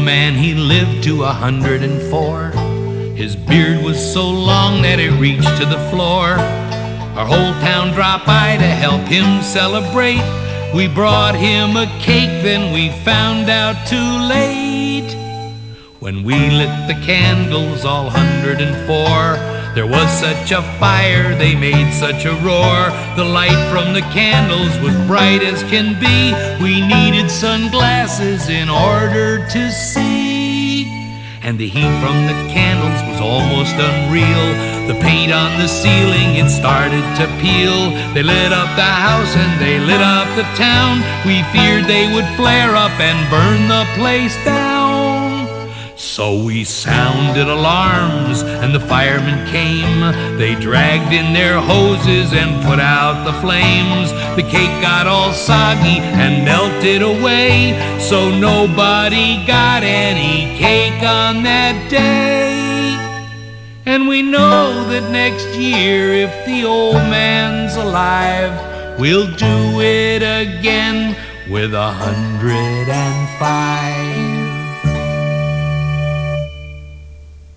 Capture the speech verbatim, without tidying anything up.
man, he lived to a hundred and four. His beard was so long that it reached to the floor. Our whole town dropped by to help him celebrate. We brought him a cake, then we found out too late. When we lit the candles, all hundred and four, there was such a fire, they made such a roar. The light from the candles was bright as can be. We needed sunglasses in order to see. And the heat from the candles was almost unreal. The paint on the ceiling, it started to peel. They lit up the house and they lit up the town. We feared they would flare up and burn the place down. So we sounded alarms and the firemen came. They dragged in their hoses and put out the flames. The cake got all soggy and melted away, so nobody got any cake on that day. And we know that next year, if the old man's alive, we'll do it again with a hundred and five.